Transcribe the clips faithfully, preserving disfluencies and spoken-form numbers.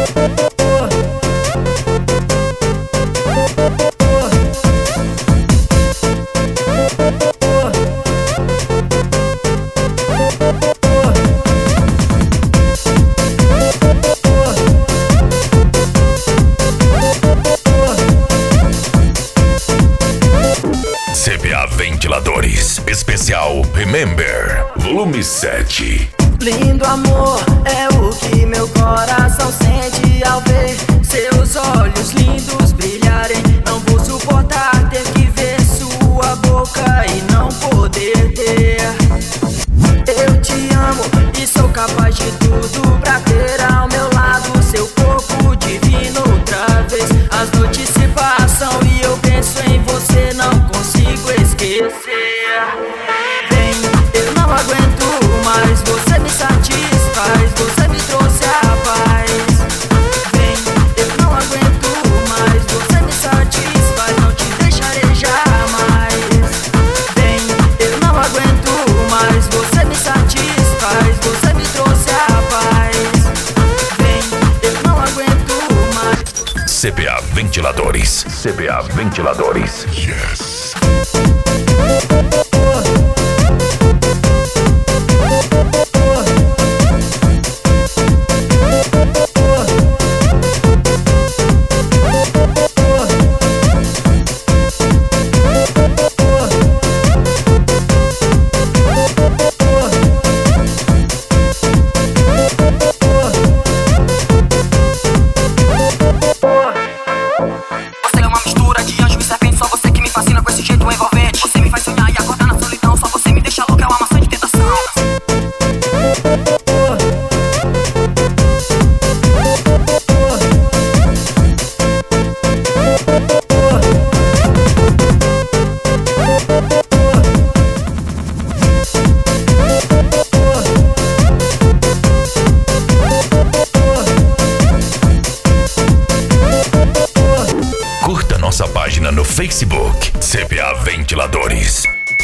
C B A Ventiladores, especial Remember, volume sete. Lindo amor é o que meu coração sente ao ver seus olhos lindos brilharem. Não vou suportar ter que ver sua boca e não poder ter. Eu te amo e sou capaz de tudo pra ter ao meu lado seu corpo divino outra vez. As noites se passam e eu penso em você, não consigo esquecer. Vem, eu não aguento mais, você me satisfaz, você me trouxe a paz. Vem, eu não aguento mais, você me satisfaz, não te deixarei jamais. Vem, eu não aguento mais, você me satisfaz, você me trouxe a paz. Vem, eu não aguento mais. C B A Ventiladores, C B A Ventiladores. Yes. Você é uma mistura de anjo e serpente, só você que me fascina com esse jeito envolvente. Você me faz sonhar e acordar na solidão, só você me deixa louca, é uma maçã de tentação. Curta nossa página no Facebook, C B A Ventiladores.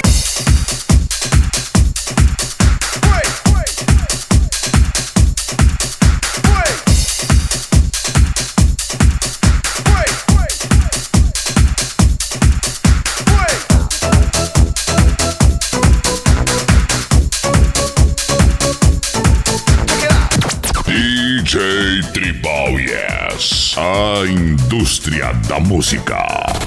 D J Tribal Yes, a indústria da música.